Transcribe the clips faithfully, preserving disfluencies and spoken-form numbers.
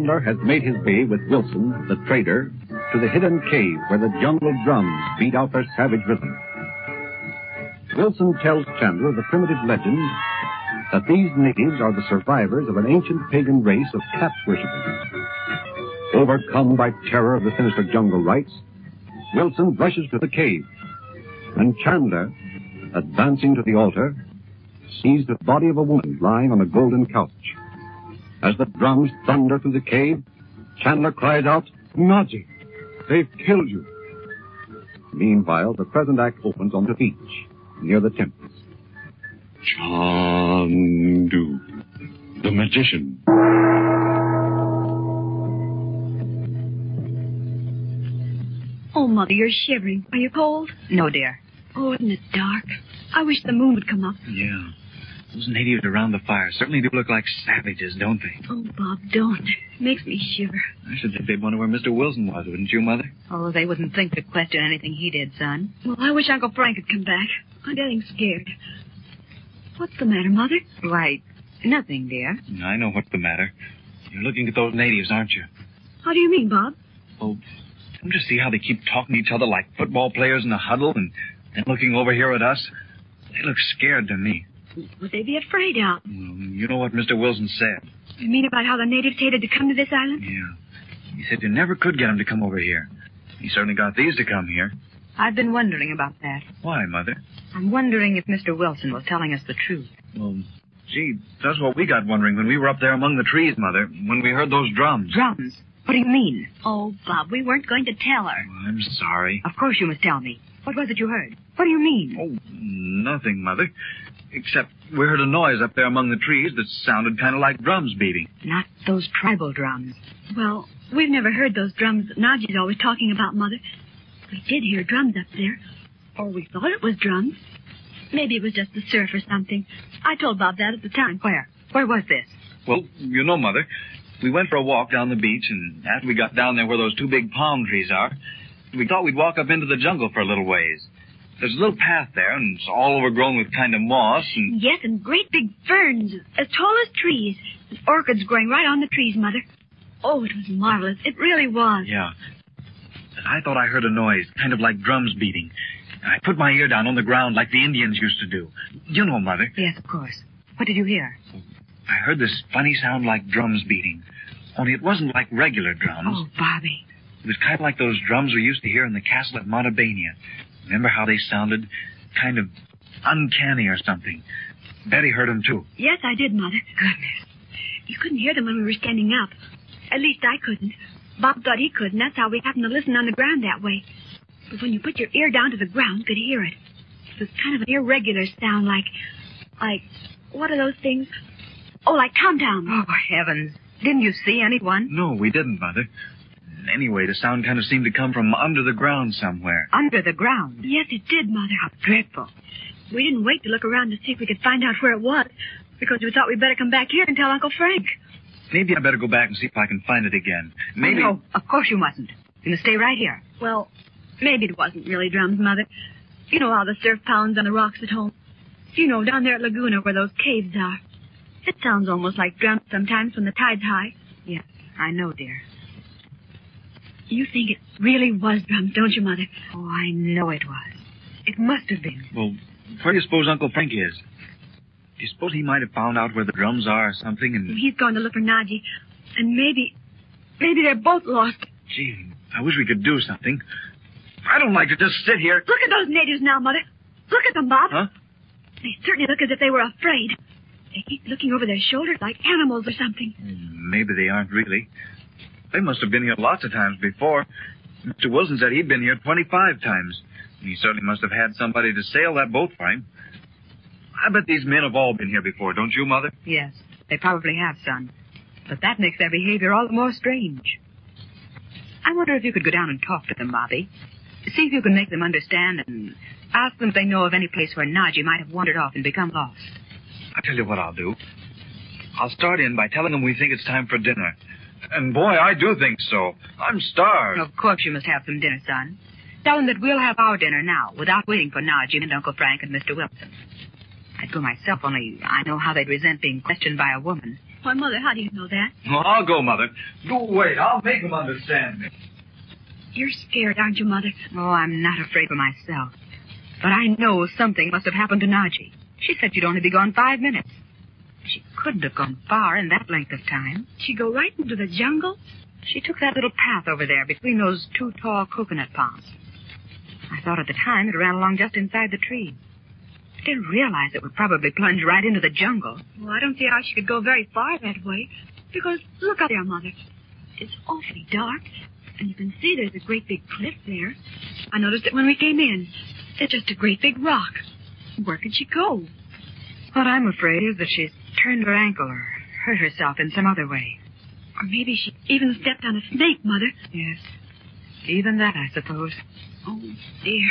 Chandler has made his way with Wilson, the trader, to the hidden cave where the jungle drums beat out their savage rhythm. Wilson tells Chandler the primitive legend that these natives are the survivors of an ancient pagan race of cat worshippers. Overcome by terror of the sinister jungle rites, Wilson rushes to the cave, and Chandler, advancing to the altar, sees the body of a woman lying on a golden couch. As the drums thunder through the cave, Chandler cries out, "Naji, they've killed you." Meanwhile, the present act opens on the beach, near the temples. Chandu, the magician. Oh, Mother, you're shivering. Are you cold? No, dear. Oh, isn't it dark? I wish the moon would come up. Yeah. Those natives around the fire certainly do look like savages, don't they? Oh, Bob, don't. It makes me shiver. I should think they'd wonder where Mister Wilson was, wouldn't you, Mother? Oh, they wouldn't think to question anything he did, son. Well, I wish Uncle Frank had come back. I'm getting scared. What's the matter, Mother? Why, nothing, dear. I know what's the matter. You're looking at those natives, aren't you? How do you mean, Bob? Oh, don't you see how they keep talking to each other like football players in a huddle and then looking over here at us? They look scared to me. Would they be afraid of? Well, you know what Mister Wilson said. You mean about how the natives hated to come to this island? Yeah. He said you never could get them to come over here. He certainly got these to come here. I've been wondering about that. Why, Mother? I'm wondering if Mister Wilson was telling us the truth. Well, gee, that's what we got wondering when we were up there among the trees, Mother, when we heard those drums. Drums? What do you mean? Oh, Bob, we weren't going to tell her. Well, I'm sorry. Of course you must tell me. What was it you heard? What do you mean? Oh, nothing, Mother. Except we heard a noise up there among the trees that sounded kind of like drums beating. Not those tribal drums. Well, we've never heard those drums that Naji's always talking about, Mother. We did hear drums up there. Or we thought it was drums. Maybe it was just the surf or something. I told Bob that at the time. Where? Where was this? Well, you know, Mother, we went for a walk down the beach, and after we got down there where those two big palm trees are, we thought we'd walk up into the jungle for a little ways. There's a little path there, and it's all overgrown with kind of moss, and... Yes, and great big ferns, as tall as trees. And orchids growing right on the trees, Mother. Oh, it was marvelous. It really was. Yeah. And I thought I heard a noise, kind of like drums beating. And I put my ear down on the ground like the Indians used to do. You know, Mother. Yes, of course. What did you hear? I heard this funny sound like drums beating. Only it wasn't like regular drums. Oh, Bobby. It was kind of like those drums we used to hear in the castle at Montebania. Remember how they sounded? Kind of uncanny or something. Betty heard them, too. Yes, I did, Mother. Goodness. You couldn't hear them when we were standing up. At least I couldn't. Bob thought he could, and that's how we happened to listen on the ground that way. But when you put your ear down to the ground, you could hear it. It was kind of an irregular sound, like... Like... What are those things? Oh, like tom-toms. Oh, heavens. Didn't you see anyone? No, we didn't, Mother. Anyway, the sound kind of seemed to come from under the ground somewhere. Under the ground? Yes, it did, Mother. How dreadful. We didn't wait to look around to see if we could find out where it was, because we thought we'd better come back here and tell Uncle Frank. Maybe I better go back and see if I can find it again. Maybe... Oh, no, of course you mustn't. You must stay right here. Well, maybe it wasn't really drums, Mother. You know how the surf pounds on the rocks at home. You know, down there at Laguna where those caves are. It sounds almost like drums sometimes when the tide's high. Yes, I know, dear. You think it really was drums, don't you, Mother? Oh, I know it was. It must have been. Well, where do you suppose Uncle Frank is? Do you suppose he might have found out where the drums are or something and... He's going to look for Naji. And maybe... Maybe they're both lost. Gee, I wish we could do something. I don't like to just sit here. Look at those natives now, Mother. Look at them, Bob. Huh? They certainly look as if they were afraid. They keep looking over their shoulders like animals or something. Maybe they aren't really. They must have been here lots of times before. Mister Wilson said he'd been here twenty-five times. And he certainly must have had somebody to sail that boat for him. I bet these men have all been here before, don't you, Mother? Yes, they probably have, son. But that makes their behavior all the more strange. I wonder if you could go down and talk to them, Bobby. See if you can make them understand and ask them if they know of any place where Naji might have wandered off and become lost. I'll tell you what I'll do. I'll start in by telling them we think it's time for dinner. And, boy, I do think so. I'm starved. Of course you must have some dinner, son. Tell them that we'll have our dinner now, without waiting for Naji and Uncle Frank and Mister Wilson. I'd go myself, only I know how they'd resent being questioned by a woman. Why, Mother, how do you know that? Well, I'll go, Mother. You wait. I'll make them understand me. You're scared, aren't you, Mother? Oh, I'm not afraid for myself. But I know something must have happened to Naji. She said she'd only be gone five minutes. She couldn't have gone far in that length of time. She'd go right into the jungle? She took that little path over there between those two tall coconut palms. I thought at the time it ran along just inside the tree. I didn't realize it would probably plunge right into the jungle. Well, I don't see how she could go very far that way. Because, look up there, Mother. It's awfully dark, and you can see there's a great big cliff there. I noticed it when we came in. It's just a great big rock. Where could she go? What I'm afraid is that she's turned her ankle or hurt herself in some other way. Or maybe she even stepped on a snake, Mother. Yes. Even that, I suppose. Oh, dear.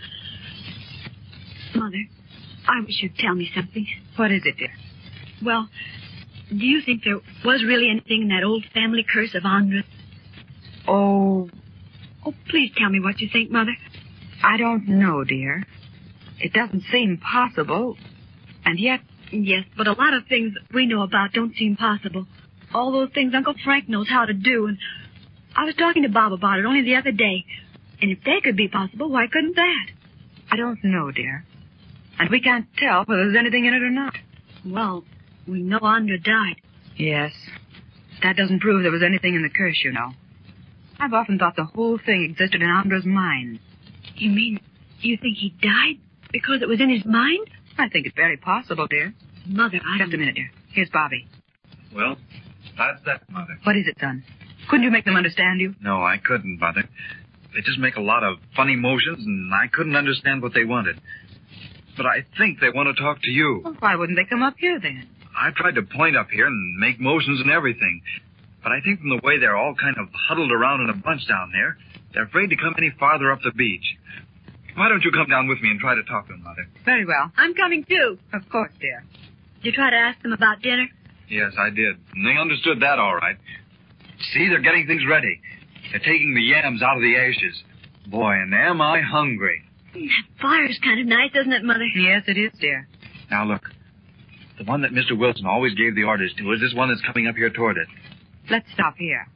Mother, I wish you'd tell me something. What is it, dear? Well, do you think there was really anything in that old family curse of Andra's? Oh, Oh, please tell me what you think, Mother. I don't know, dear. It doesn't seem possible. And yet... Yes, but a lot of things that we know about don't seem possible. All those things Uncle Frank knows how to do, and I was talking to Bob about it only the other day. And if they could be possible, why couldn't that? I don't know, dear. And we can't tell whether there's anything in it or not. Well, we know Andra died. Yes. That doesn't prove there was anything in the curse, you know. I've often thought the whole thing existed in Andra's mind. You mean you think he died because it was in his mind? I think it's very possible, dear. Mother, I Just don't... a minute, dear. Here's Bobby. Well, that's that, Mother. What is it, son? Couldn't you make them understand you? No, I couldn't, Mother. They just make a lot of funny motions, and I couldn't understand what they wanted. But I think they want to talk to you. Well, why wouldn't they come up here, then? I tried to point up here and make motions and everything. But I think from the way they're all kind of huddled around in a bunch down there, they're afraid to come any farther up the beach. Why don't you come down with me and try to talk to them, Mother? Very well. I'm coming, too. Of course, dear. Did you try to ask them about dinner? Yes, I did. And they understood that all right. See, they're getting things ready. They're taking the yams out of the ashes. Boy, and am I hungry. That fire's kind of nice, isn't it, Mother? Yes, it is, dear. Now, look. The one that Mister Wilson always gave the orders to is this one that's coming up here toward it. Let's stop here.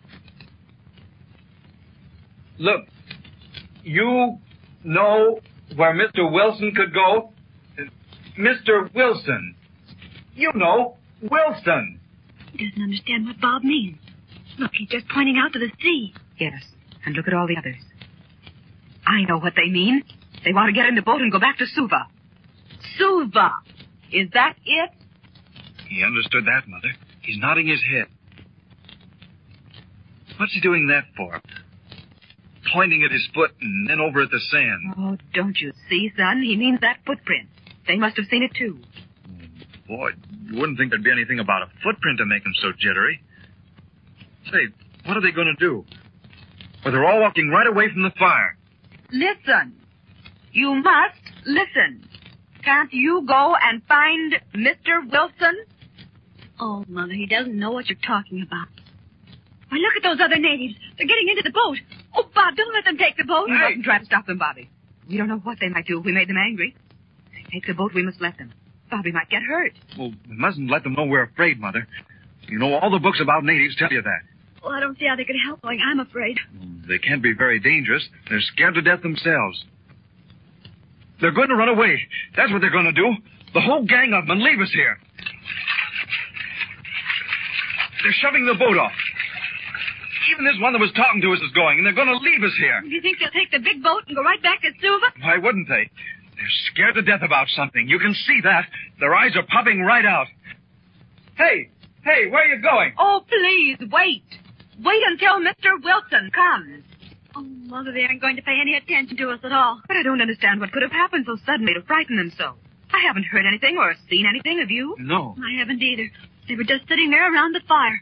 Look, you know where Mister Wilson could go? Mister Wilson. You know, Wilson. He doesn't understand what Bob means. Look, he's just pointing out to the sea. Yes, and look at all the others. I know what they mean. They want to get in the boat and go back to Suva. Suva! Is that it? He understood that, Mother. He's nodding his head. What's he doing that for? Pointing at his foot and then over at the sand. Oh, don't you see, son? He means that footprint. They must have seen it, too. Boy, you wouldn't think there'd be anything about a footprint to make him so jittery. Say, what are they going to do? Well, they're all walking right away from the fire. Listen. You must listen. Can't you go and find Mister Wilson? Oh, Mother, he doesn't know what you're talking about. Why, look at those other natives. They're getting into the boat. Oh, Bob, don't let them take the boat. We mustn't try to stop them, Bobby. We don't know what they might do if we made them angry. If they take the boat, we must let them. Bobby might get hurt. Well, we mustn't let them know we're afraid, Mother. You know, all the books about natives tell you that. Well, I don't see how they could help going. I'm afraid. They can't be very dangerous. They're scared to death themselves. They're going to run away. That's what they're going to do. The whole gang of them and leave us here. They're shoving the boat off. Even this one that was talking to us is going, and they're going to leave us here. Do you think they'll take the big boat and go right back to Suva? Why wouldn't they? They're scared to death about something. You can see that. Their eyes are popping right out. Hey, hey, where are you going? Oh, please, wait. Wait until Mister Wilson comes. Oh, Mother, they aren't going to pay any attention to us at all. But I don't understand what could have happened so suddenly to frighten them so. I haven't heard anything or seen anything, have you? No. I haven't either. They were just sitting there around the fire.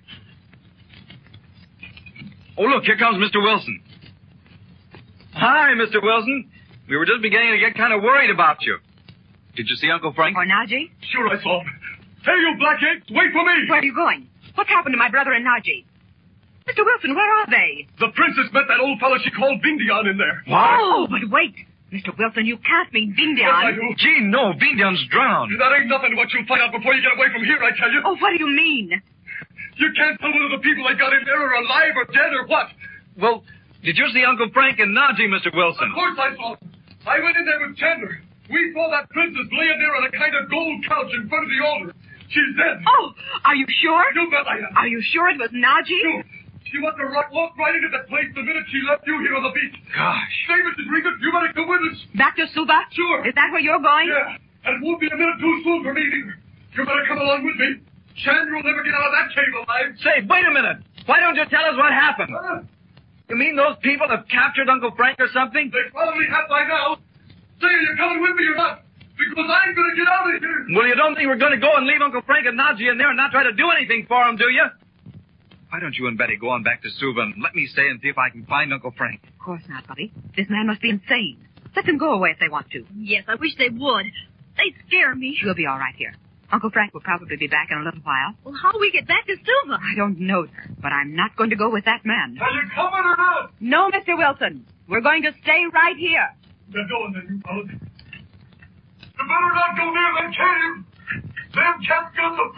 Oh, look, here comes Mister Wilson. Hi, Mister Wilson. We were just beginning to get kind of worried about you. Did you see Uncle Frank? Or Naji? Sure I saw him. Hey, you blackheads, wait for me! Where are you going? What's happened to my brother and Naji? Mister Wilson, where are they? The princess met that old fellow she called Bindian in there. Oh, but wait. Mister Wilson, you can't mean Bing Yes, I Dian. do. Gee, no, Bindian's drowned. That ain't nothing to what you'll find out before you get away from here, I tell you. Oh, what do you mean? You can't tell whether the people they got in there are alive or dead or what. Well, did you see Uncle Frank and Najee, Mister Wilson? Of course I saw them. I went in there with Chandler. We saw that princess laying there on a kind of gold couch in front of the altar. She's dead. Oh, are you sure? You bet I am. Are you sure it was Najee? Sure. She must have run- walked right into that place the minute she left you here on the beach. Gosh. Say, Missus Regan, you better come with us. Back to Suba? Sure. Is that where you're going? Yeah, and it won't be a minute too soon for me either. You better come along with me. Chandler will never get out of that cave alive. Say, wait a minute. Why don't you tell us what happened? Huh? You mean those people have captured Uncle Frank or something? They probably have by now. Say, are you coming with me or not? Because I ain't going to get out of here. Well, you don't think we're going to go and leave Uncle Frank and Najee in there and not try to do anything for them, do you? Why don't you and Betty go on back to Suva and let me stay and see if I can find Uncle Frank? Of course not, Bobby. This man must be insane. Let them go away if they want to. Yes, I wish they would. They scare me. We'll be all right here. Uncle Frank will probably be back in a little while. Well, how do we get back to Suva? I don't know, sir, but I'm not going to go with that man. Are you coming or not? No, Mister Wilson. We're going to stay right here. They're going then, you fellas. You better not go near that cave. Them cats got the